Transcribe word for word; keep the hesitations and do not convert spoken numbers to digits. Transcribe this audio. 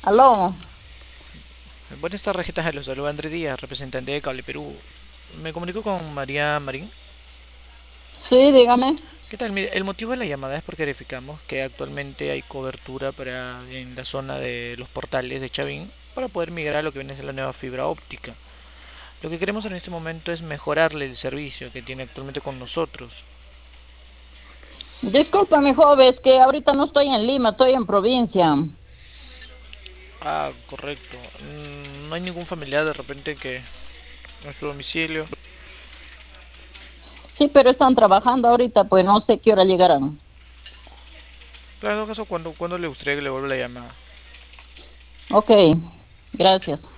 Aló, Buenas tardes, ¿qué tal? Los saluda Andrés Díaz, representante de Cable Perú. Me comunico con María Marín. sí, dígame. ¿Qué tal? Mire, el motivo de la llamada es porque verificamos que actualmente hay cobertura para en la zona de los portales de Chavín para poder migrar a lo que viene a ser la nueva fibra óptica. Lo que queremos en este momento es mejorarle el servicio que tiene actualmente con nosotros. Discúlpame, joven, es que ahorita no estoy en Lima, estoy en provincia. Ah, correcto. Mm, No hay ningún familiar de repente que en su domicilio. Sí, pero están trabajando ahorita, pues no sé qué hora llegarán. Claro, en todo caso, ¿cuándo, cuándo le gustaría que le vuelva la llamada? Ok, gracias.